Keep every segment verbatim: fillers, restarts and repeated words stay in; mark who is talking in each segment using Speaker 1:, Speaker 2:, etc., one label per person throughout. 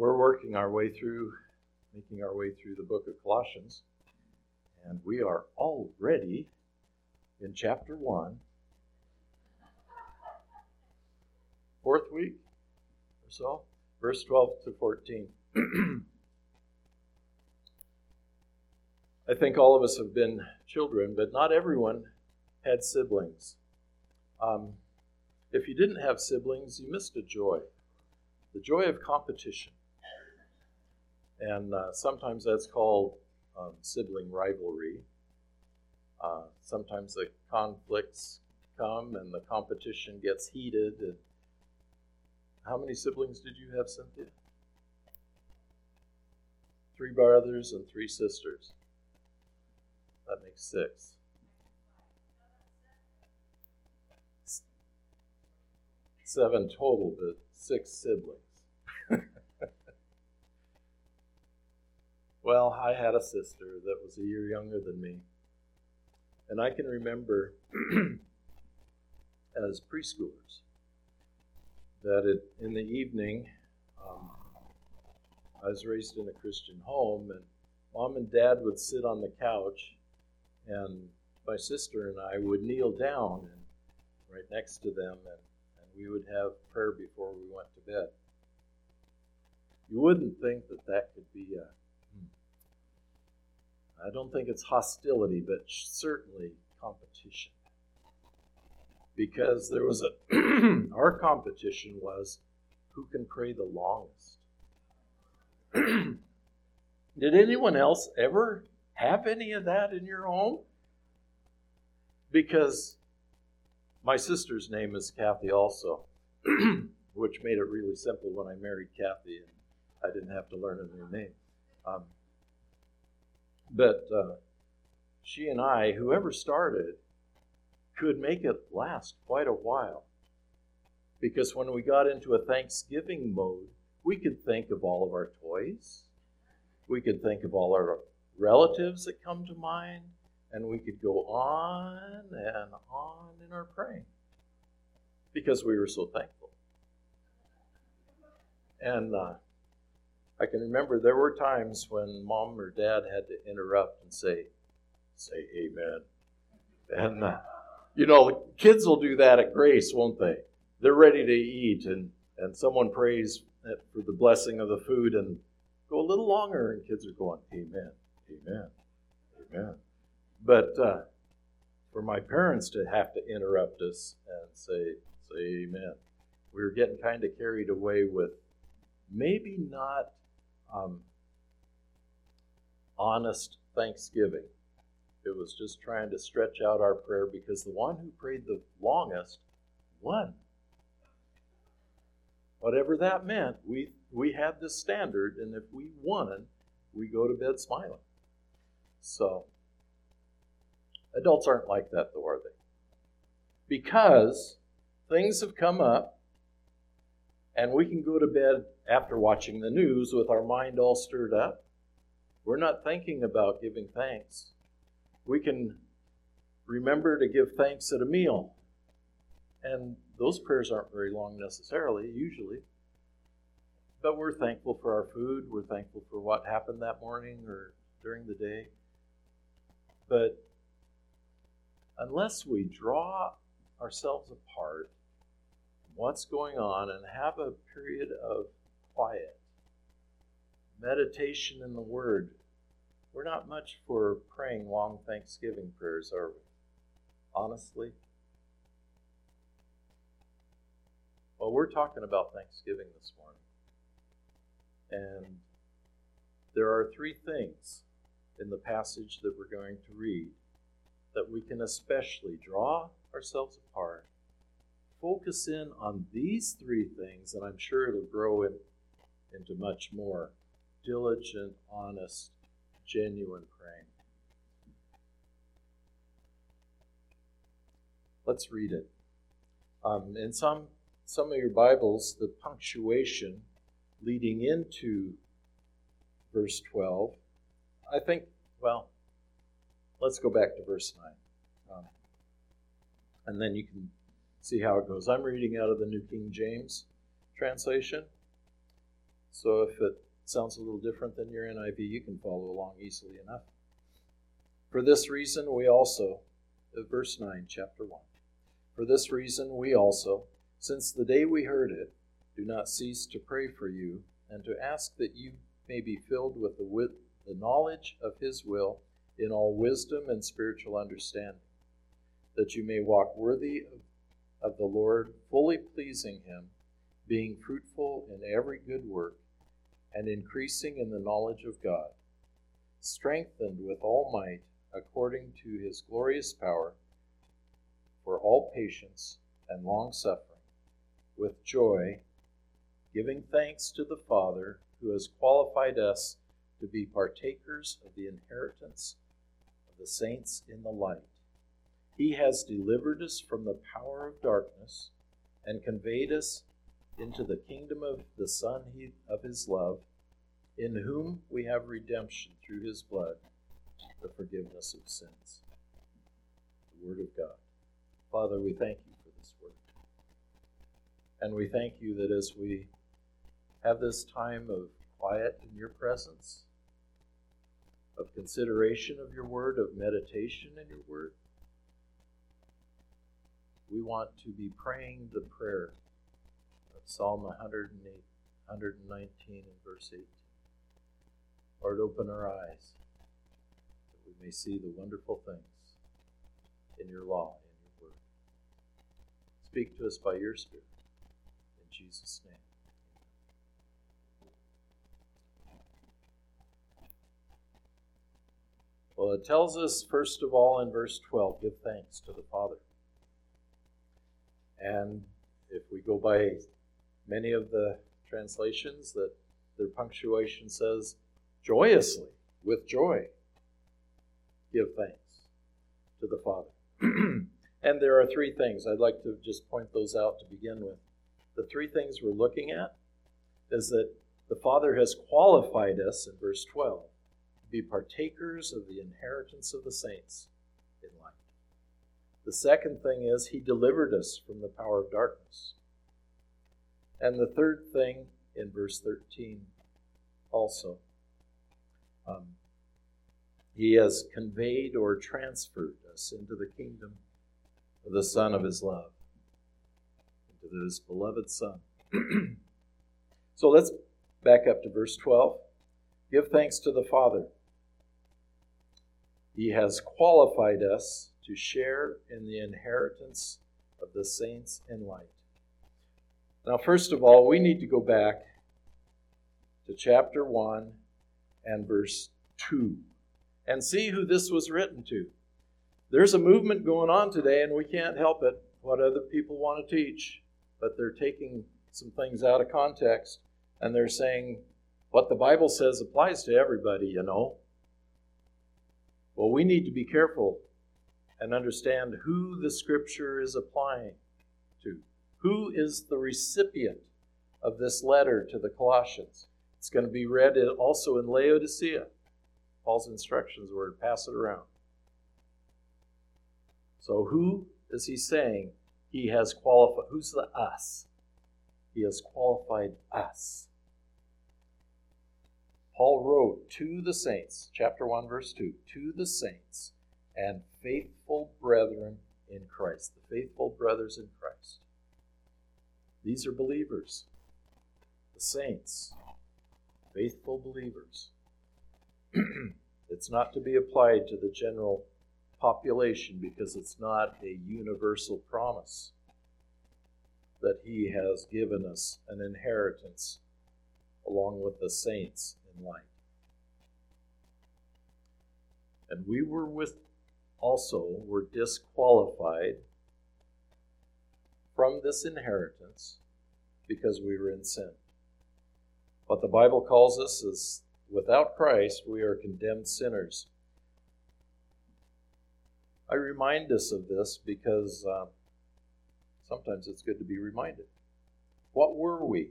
Speaker 1: We're working our way through, making our way through the book of Colossians, and we are already in chapter one, fourth week or so, verse twelve to fourteen. I think all of us have been children, but not everyone had siblings. Um, if you didn't have siblings, you missed a joy, the joy of competition. And uh, sometimes that's called um, sibling rivalry. Uh, sometimes the conflicts come and the competition gets heated. And how many siblings did you have, Cynthia? Three brothers and three sisters. That makes six. Seven total, but six siblings. Well, I had a sister that was a year younger than me. And I can remember as preschoolers that it, in the evening, um, I was raised in a Christian home, and Mom and Dad would sit on the couch, and my sister and I would kneel down and right next to them, and, and we would have prayer before we went to bed. You wouldn't think that that could be a I don't think it's hostility, but certainly competition. Because there was a, our competition was who can pray the longest. Did anyone else ever have any of that in your home? Because my sister's name is Kathy also, which made it really simple when I married Kathy and I didn't have to learn a new name. Um, But uh, she and I, whoever started, could make it last quite a while. Because when we got into a Thanksgiving mode, we could think of all of our toys. We could think of all our relatives that come to mind. And we could go on and on in our praying. Because we were so thankful. And uh, I can remember there were times when Mom or Dad had to interrupt and say, say amen. And, uh, you know, kids will do that at Grace, won't they? They're ready to eat, and, and someone prays for the blessing of the food and go a little longer, and kids are going, amen, amen, amen. But uh, for my parents to have to interrupt us and say, say amen, we were getting kind of carried away with maybe not Um, honest thanksgiving. It was just trying to stretch out our prayer because the one who prayed the longest won. Whatever that meant, we we had this standard, and if we won, we go to bed smiling. So, adults aren't like that, though, are they? Because things have come up, and we can go to bed after watching the news with our mind all stirred up. We're not thinking about giving thanks. We can remember to give thanks at a meal. And those prayers aren't very long necessarily, usually. But we're thankful for our food. We're thankful for what happened that morning or during the day. But unless we draw ourselves apart what's going on and have a period of quiet, meditation in the Word, we're not much for praying long Thanksgiving prayers, are we? Honestly? Well, we're talking about Thanksgiving this morning. And there are three things in the passage that we're going to read that we can especially draw ourselves apart, focus in on these three things, and I'm sure it'll grow in, into much more diligent, honest, genuine praying. Let's read it. Um, in some, some of your Bibles, the punctuation leading into verse twelve, I think, well, let's go back to verse nine. Um, and then you can see how it goes. I'm reading out of the New King James translation. So if it sounds a little different than your N I V, you can follow along easily enough. For this reason, we also, uh, verse nine, chapter one. For this reason, we also, since the day we heard it, do not cease to pray for you and to ask that you may be filled with the, with the knowledge of his will in all wisdom and spiritual understanding, that you may walk worthy of, of the Lord, fully pleasing him, being fruitful in every good work, and increasing in the knowledge of God, strengthened with all might according to his glorious power, for all patience and long-suffering, with joy, giving thanks to the Father who has qualified us to be partakers of the inheritance of the saints in the light. He has delivered us from the power of darkness and conveyed us into the kingdom of the Son of his love, in whom we have redemption through his blood, the forgiveness of sins. The Word of God. Father, we thank you for this word. And we thank you that as we have this time of quiet in your presence, of consideration of your word, of meditation in your word, we want to be praying the prayer of Psalm one hundred eight, one nineteen and verse eighteen. Lord, open our eyes that we may see the wonderful things in your law, in your word. Speak to us by your Spirit. In Jesus' name. Well, it tells us, first of all, in verse twelve, give thanks to the Father. And if we go by many of the translations, that their punctuation says, joyously, with joy, give thanks to the Father. And there are three things. I'd like to just point those out to begin with. The three things we're looking at is that the Father has qualified us, in verse twelve, to be partakers of the inheritance of the saints in light. The second thing is he delivered us from the power of darkness. And the third thing, in verse thirteen also, um, he has conveyed or transferred us into the kingdom of the Son of his love, into his beloved Son. So let's back up to verse twelve. Give thanks to the Father. He has qualified us to share in the inheritance of the saints in light. Now, first of all, we need to go back to chapter one and verse two and see who this was written to. There's a movement going on today, and we can't help it, what other people want to teach, but they're taking some things out of context, and they're saying what the Bible says applies to everybody, you know. Well, we need to be careful and understand who the Scripture is applying to. Who is the recipient of this letter to the Colossians? It's going to be read also in Laodicea. Paul's instructions were to pass it around. So who is he saying he has qualified? Who's the us? He has qualified us. Paul wrote to the saints, chapter one, verse two, to the saints and faithful brethren in Christ, the faithful brothers in Christ. These are believers, the saints, faithful believers. It's not to be applied to the general population because it's not a universal promise that he has given us an inheritance along with the saints in light. And we were with also were disqualified from this inheritance because we were in sin. What the Bible calls us is, without Christ, we are condemned sinners. I remind us of this because uh, sometimes it's good to be reminded. What were we?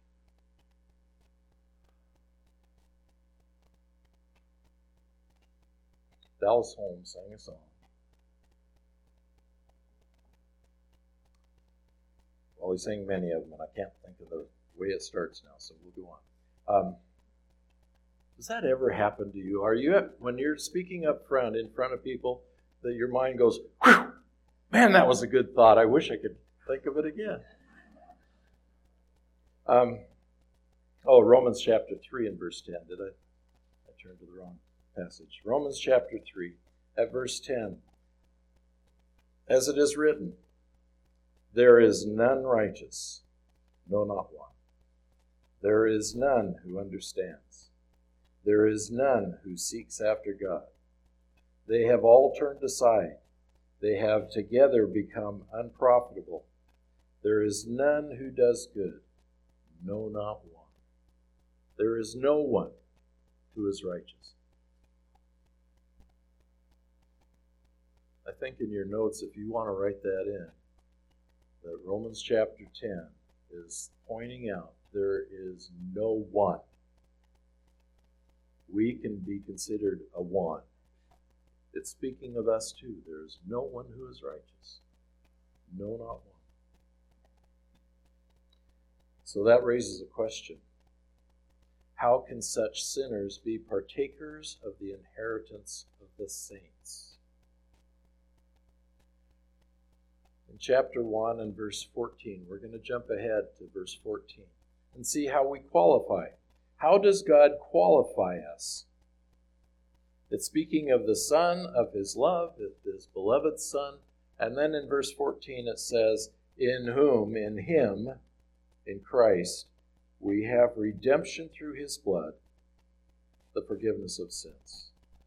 Speaker 1: Dallas Holmes sang a song. Well, he sang many of them, and I can't think of the way it starts now, so we'll go on. Um, does that ever happen to you? Are you, at, when you're speaking up front, in front of people, that your mind goes, whew, man, that was a good thought. I wish I could think of it again. Um, oh, Romans chapter three and verse ten. Did I? I turned to the wrong passage. Romans chapter three, at verse ten. As it is written, there is none righteous, no, not one. There is none who understands. There is none who seeks after God. They have all turned aside. They have together become unprofitable. There is none who does good, no, not one. There is no one who is righteous. I think in your notes, if you want to write that in, that Romans chapter ten is pointing out there is no one. We can be considered a one. It's speaking of us too. There is no one who is righteous. No, not one. So that raises a question. How can such sinners be partakers of the inheritance of the saints? In chapter one and verse fourteen, we're going to jump ahead to verse fourteen and see how we qualify. How does God qualify us? It's speaking of the Son, of His love, His beloved Son. And then in verse fourteen it says, in whom, in Him, in Christ, we have redemption through His blood, the forgiveness of sins.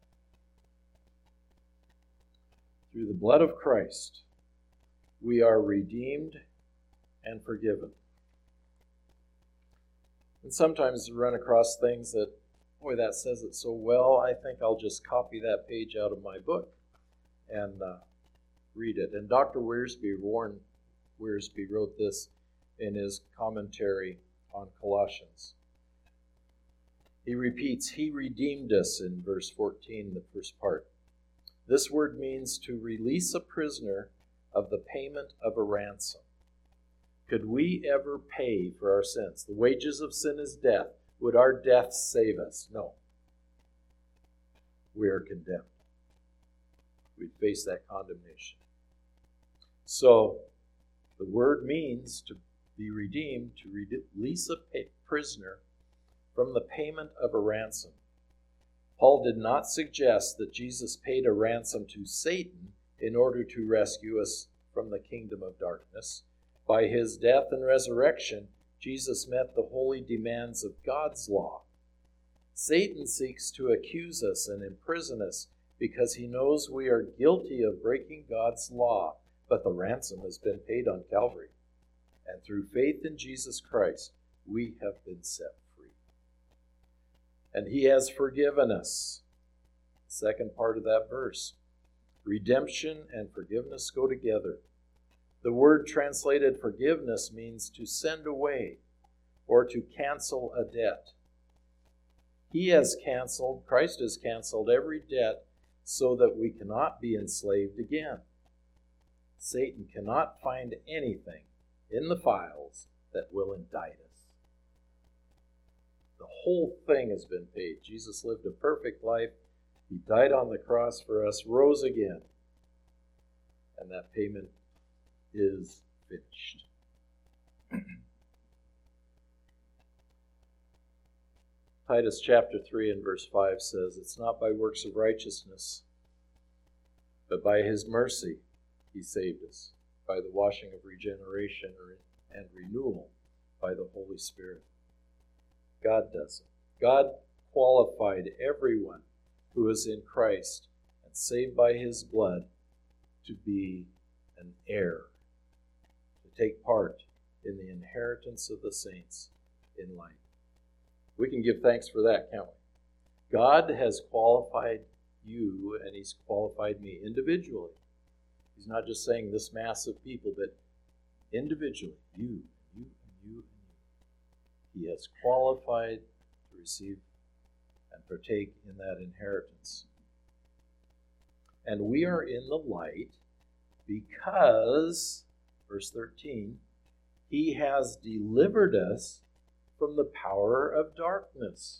Speaker 1: Through the blood of Christ, we are redeemed and forgiven. And sometimes we run across things that, boy, that says it so well, I think I'll just copy that page out of my book and uh, read it. And Doctor Wiersbe, Warren Wiersbe, wrote this in his commentary on Colossians. He repeats, He redeemed us in verse fourteen, the first part. This word means to release a prisoner of the payment of a ransom. Could we ever pay for our sins? The wages of sin is death. Would our death save us? No. We are condemned. We'd face that condemnation. So, the word means to be redeemed, to release a prisoner from the payment of a ransom. Paul did not suggest that Jesus paid a ransom to Satan in order to rescue us from the kingdom of darkness. By His death and resurrection, Jesus met the holy demands of God's law. Satan seeks to accuse us and imprison us because he knows we are guilty of breaking God's law, but the ransom has been paid on Calvary. And through faith in Jesus Christ, we have been set free. And He has forgiven us. Second part of that verse. Redemption and forgiveness go together. The word translated forgiveness means to send away or to cancel a debt. He has canceled, Christ has canceled every debt so that we cannot be enslaved again. Satan cannot find anything in the files that will indict us. The whole thing has been paid. Jesus lived a perfect life. He died on the cross for us, rose again, and that payment is finished. Titus chapter three and verse five says, it's not by works of righteousness, but by His mercy He saved us, by the washing of regeneration and renewal by the Holy Spirit. God does it. God qualified everyone who is in Christ and saved by His blood to be an heir, to take part in the inheritance of the saints in light. We can give thanks for that, can't we? God has qualified you and He's qualified me individually. He's not just saying this mass of people, but individually, you, you, and you, and you. He has qualified to receive and partake in that inheritance. And we are in the light because, verse thirteen, He has delivered us from the power of darkness.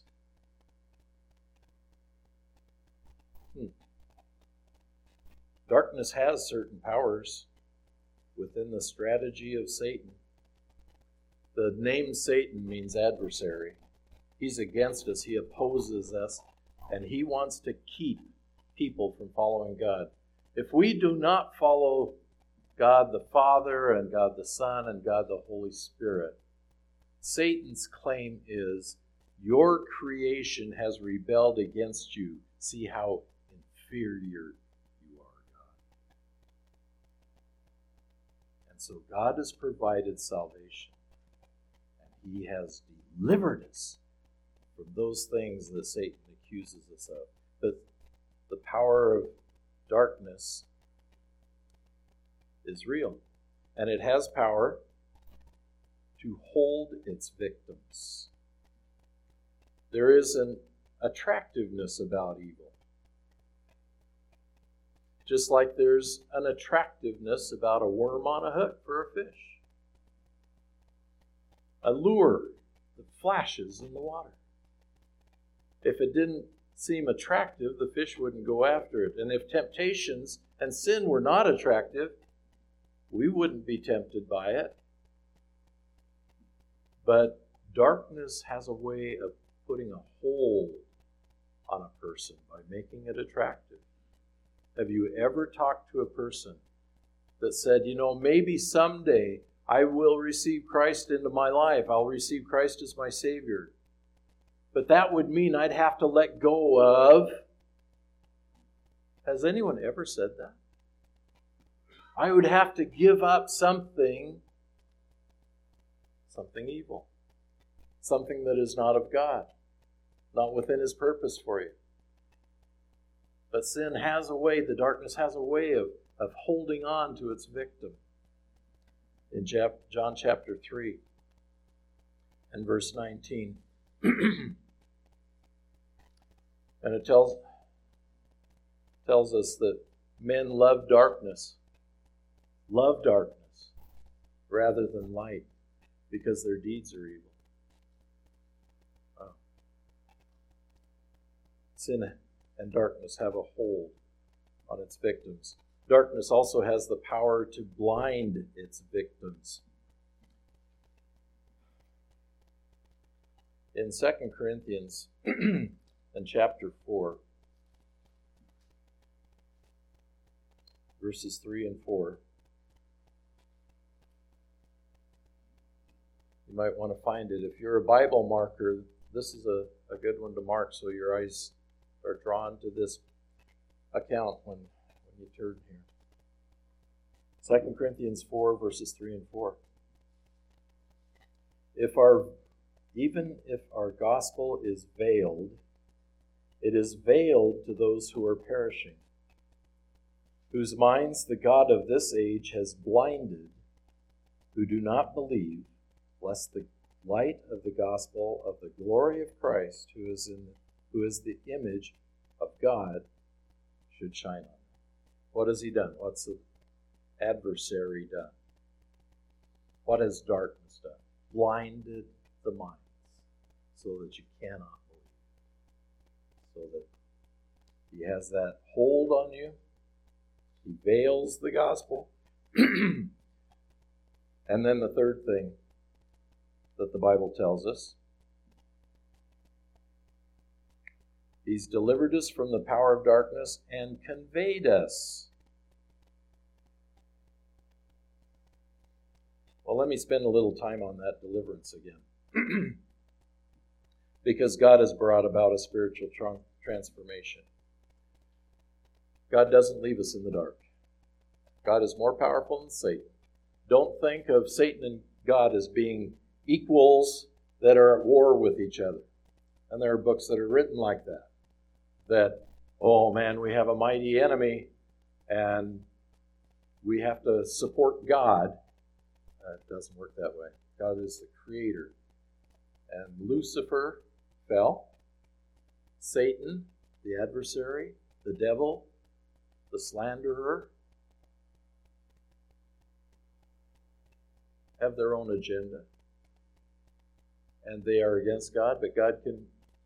Speaker 1: Hmm. Darkness has certain powers within the strategy of Satan. The name Satan means adversary. He's against us. He opposes us. And he wants to keep people from following God. If we do not follow God the Father and God the Son and God the Holy Spirit, Satan's claim is, your creation has rebelled against you. See how inferior you are, God. And so God has provided salvation. And he has delivered us from those things that Satan accuses us of. But the power of darkness is real. And it has power to hold its victims. There is an attractiveness about evil. Just like there's an attractiveness about a worm on a hook for a fish. A lure that flashes in the water. If it didn't seem attractive, the fish wouldn't go after it. And if temptations and sin were not attractive, we wouldn't be tempted by it. But darkness has a way of putting a hold on a person by making it attractive. Have you ever talked to a person that said, you know, maybe someday I will receive Christ into my life. I'll receive Christ as my Savior. But that would mean I'd have to let go of... Has anyone ever said that? I would have to give up something, something evil. Something that is not of God. Not within His purpose for you. But sin has a way, the darkness has a way of, of holding on to its victim. In John chapter three and verse nineteen. And it tells, tells us that men love darkness, love darkness rather than light because their deeds are evil. Oh. Sin and darkness have a hold on its victims. Darkness also has the power to blind its victims. In Second Corinthians in chapter four, verses three and four, you might want to find it. If you're a Bible marker, this is a, a good one to mark so your eyes are drawn to this account when, when you turn here. Second Corinthians four, verses three and four. If our, even if our gospel is veiled, it is veiled to those who are perishing, whose minds the God of this age has blinded, who do not believe, lest the light of the gospel of the glory of Christ, who is in who is the image of God, should shine on them. What has he done? What's the adversary done? What has darkness done? Blinded the minds so that you cannot believe. So that he has that hold on you. He veils the gospel. And then the third thing that the Bible tells us, he's delivered us from the power of darkness and conveyed us. Well, let me spend a little time on that deliverance again. Because God has brought about a spiritual tra- transformation. God doesn't leave us in the dark. God is more powerful than Satan. Don't think of Satan and God as being equals that are at war with each other. And there are books that are written like that. That, oh man, we have a mighty enemy and we have to support God. Uh, it doesn't work that way. God is the creator. And Lucifer fell. Satan, the adversary, the devil, the slanderer, have their own agenda. and they are against God, but God can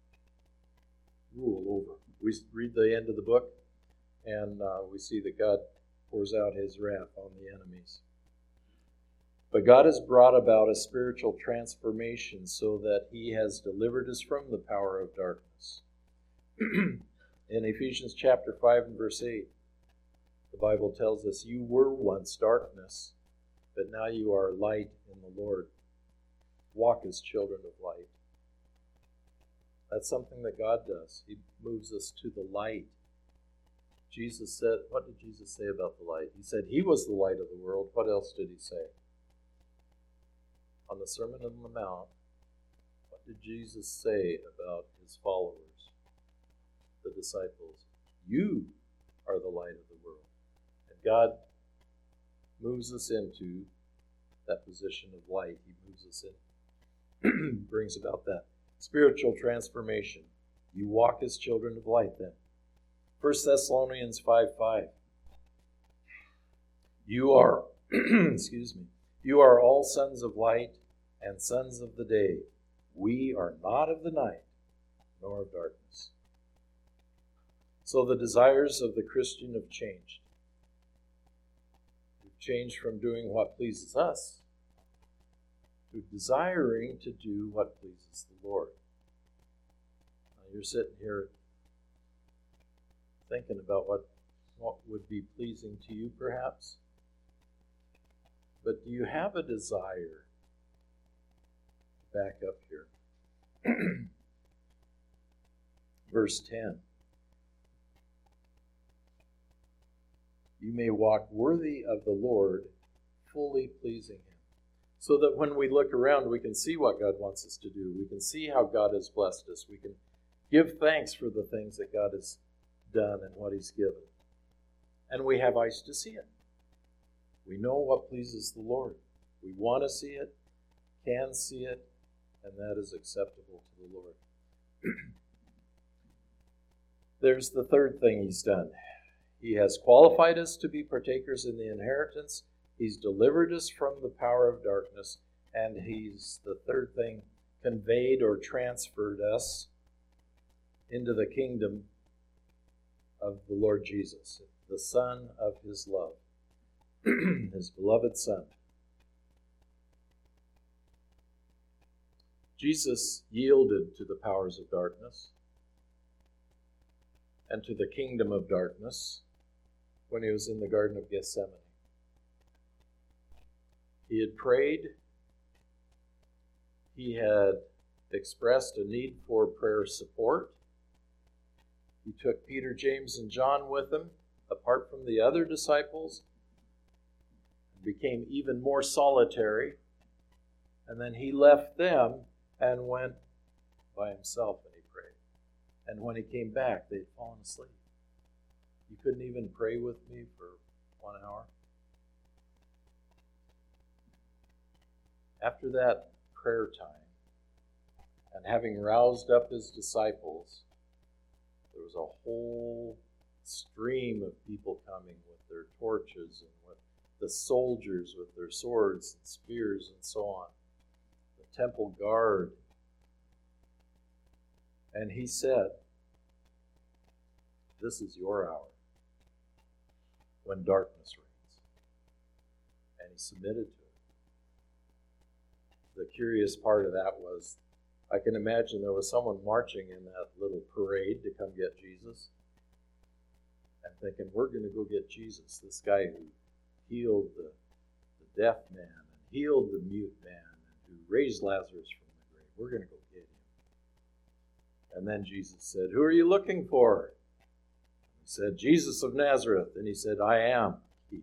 Speaker 1: rule over. We read the end of the book, and uh, we see that God pours out his wrath on the enemies. But God has brought about a spiritual transformation so that he has delivered us from the power of darkness. In Ephesians chapter five and verse eight, the Bible tells us, you were once darkness, but now you are light in the Lord. Walk as children of light. That's something that God does. He moves us to the light. Jesus said, what did Jesus say about the light? He said he was the light of the world. What else did he say? On the Sermon on the Mount, what did Jesus say about his followers, the disciples? You are the light of the world. And God moves us into that position of light. He moves us in, brings about that spiritual transformation. You walk as children of light then. First Thessalonians five five. You are, excuse me, you are all sons of light and sons of the day. We are not of the night, nor of darkness. So the desires of the Christian have changed. We've changed from doing what pleases us to desiring to do what pleases the Lord. Now you're sitting here thinking about what, what would be pleasing to you, perhaps. But do you have a desire? Back up here. Verse ten. You may walk worthy of the Lord, fully pleasing him. So that when we look around, we can see what God wants us to do. We can see how God has blessed us. We can give thanks for the things that God has done and what he's given. And we have eyes to see it. We know what pleases the Lord. We want to see it, can see it, and that is acceptable to the Lord. There's the third thing he's done. He has qualified us to be partakers in the inheritance. He's delivered us from the power of darkness. And he's, the third thing, conveyed or transferred us into the kingdom of the Lord Jesus, the Son of his love, his beloved Son. Jesus yielded to the powers of darkness and to the kingdom of darkness when he was in the Garden of Gethsemane. He had prayed. He had expressed a need for prayer support. He took Peter, James, and John with him, apart from the other disciples, and became even more solitary. And then he left them and went by himself and he prayed. And when he came back, they'd fallen asleep. You couldn't even pray with me for one hour. After that prayer time, and having roused up his disciples, there was a whole stream of people coming with their torches and with the soldiers with their swords and spears and so on. The temple guard. And he said, this is your hour when darkness reigns. And he submitted to it. The curious part of that was, I can imagine there was someone marching in that little parade to come get Jesus and thinking, we're going to go get Jesus, this guy who healed the, the deaf man and healed the mute man and who raised Lazarus from the grave. We're going to go get him. And then Jesus said, who are you looking for? He said, Jesus of Nazareth. And he said, I am he.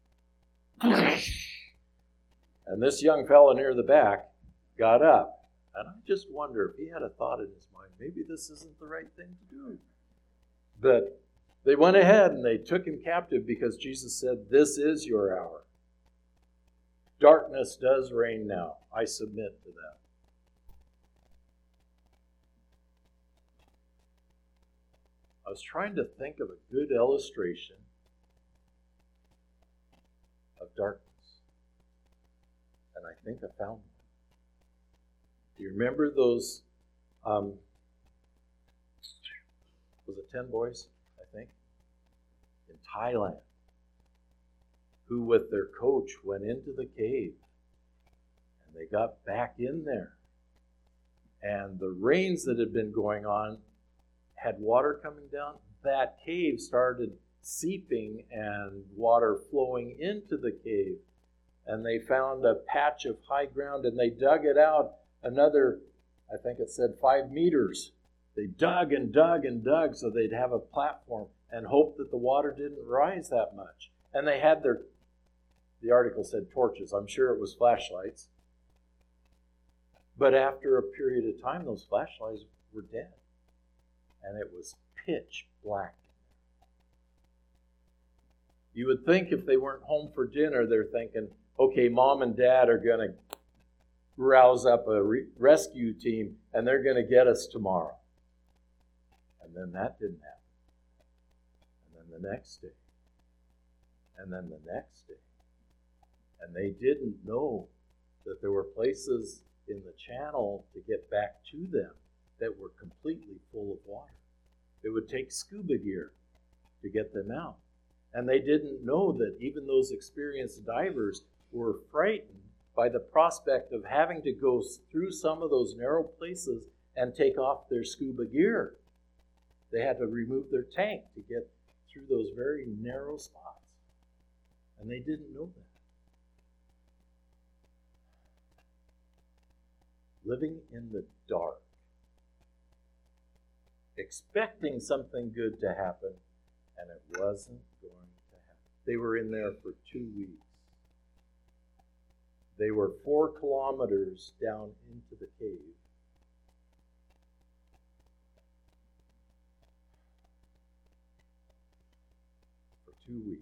Speaker 1: And this young fellow near the back got up. And I just wonder if he had a thought in his mind, maybe this isn't the right thing to do. But they went ahead and they took him captive because Jesus said, this is your hour. Darkness does reign now. I submit to that. I was trying to think of a good illustration of darkness. And I think I found one. Do you remember those, um, was it ten boys, I think, in Thailand, who with their coach went into the cave, and they got back in there, and the rains that had been going on had water coming down. That cave started seeping and water flowing into the cave, and they found a patch of high ground, and they dug it out another, I think it said five meters. They dug and dug and dug so they'd have a platform and hoped that the water didn't rise that much. And they had their, the article said torches. I'm sure it was flashlights. But after a period of time, those flashlights were dead. And it was pitch black. You would think if they weren't home for dinner, they're thinking, okay, mom and dad are going to rouse up a re- rescue team and they're going to get us tomorrow. And then that didn't happen. And then the next day. And then the next day. And they didn't know that there were places in the channel to get back to them that were completely full of water. It would take scuba gear to get them out. And they didn't know that even those experienced divers were frightened by the prospect of having to go through some of those narrow places and take off their scuba gear. They had to remove their tank to get through those very narrow spots. And they didn't know that. Living in the dark, expecting something good to happen, and it wasn't going to happen. They were in there for two weeks. They were four kilometers down into the cave. For two weeks.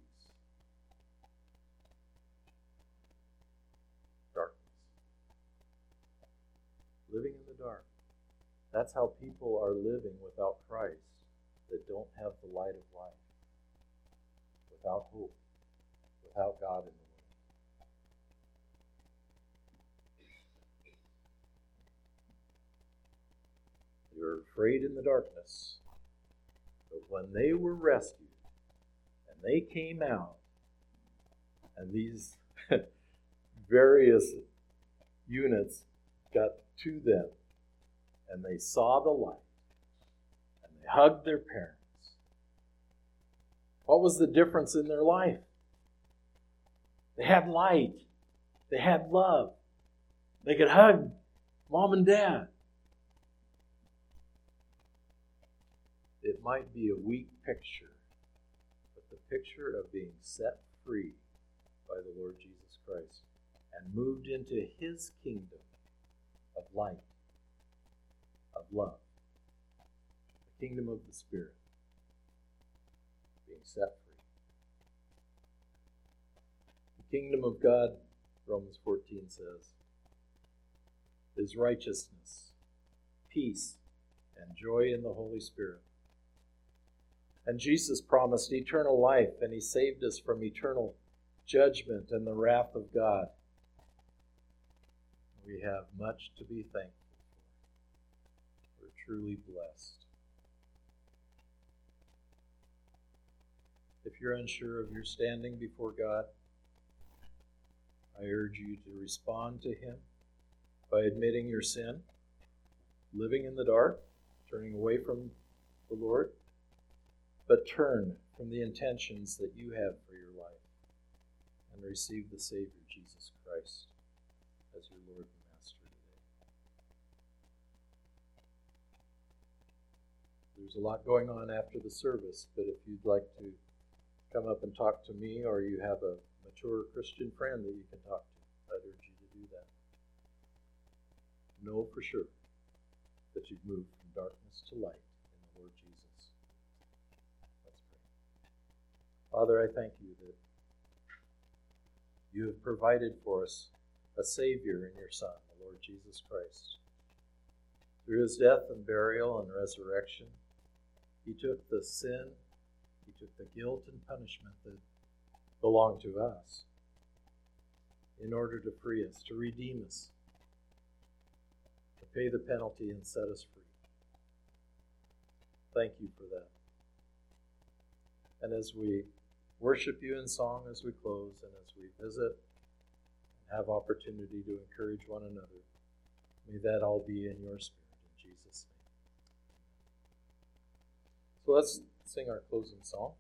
Speaker 1: Darkness. Living in the dark. That's how people are living without Christ, that don't have the light of life, without hope, without God in the world. You're afraid in the darkness, but when they were rescued and they came out, and these various units got to them, and they saw the light, and they hugged their parents. What was the difference in their life? They had light. They had love. They could hug mom and dad. It might be a weak picture, but the picture of being set free by the Lord Jesus Christ and moved into His kingdom of light, of love, the kingdom of the Spirit, being set free. The kingdom of God, Romans fourteen says, is righteousness, peace, and joy in the Holy Spirit. And Jesus promised eternal life, and He saved us from eternal judgment and the wrath of God. We have much to be thankful for. We're truly blessed. If you're unsure of your standing before God, I urge you to respond to Him by admitting your sin, living in the dark, turning away from the Lord, but turn from the intentions that you have for your life and receive the Savior, Jesus Christ, as your Lord and Master today. There's a lot going on after the service, but if you'd like to come up and talk to me, or you have a mature Christian friend that you can talk to, I'd urge you to do that. Know for sure that you've moved from darkness to light in the Lord Jesus. Let's pray. Father, I thank you that you have provided for us a Savior in your Son, the Lord Jesus Christ. Through His death and burial and resurrection, He took the sin, He took the guilt and punishment that belonged to us in order to free us, to redeem us, to pay the penalty and set us free. Thank you for that. And as we worship you in song as we close, and as we visit and have opportunity to encourage one another, may that all be in your spirit, in Jesus' name. So let's sing our closing song.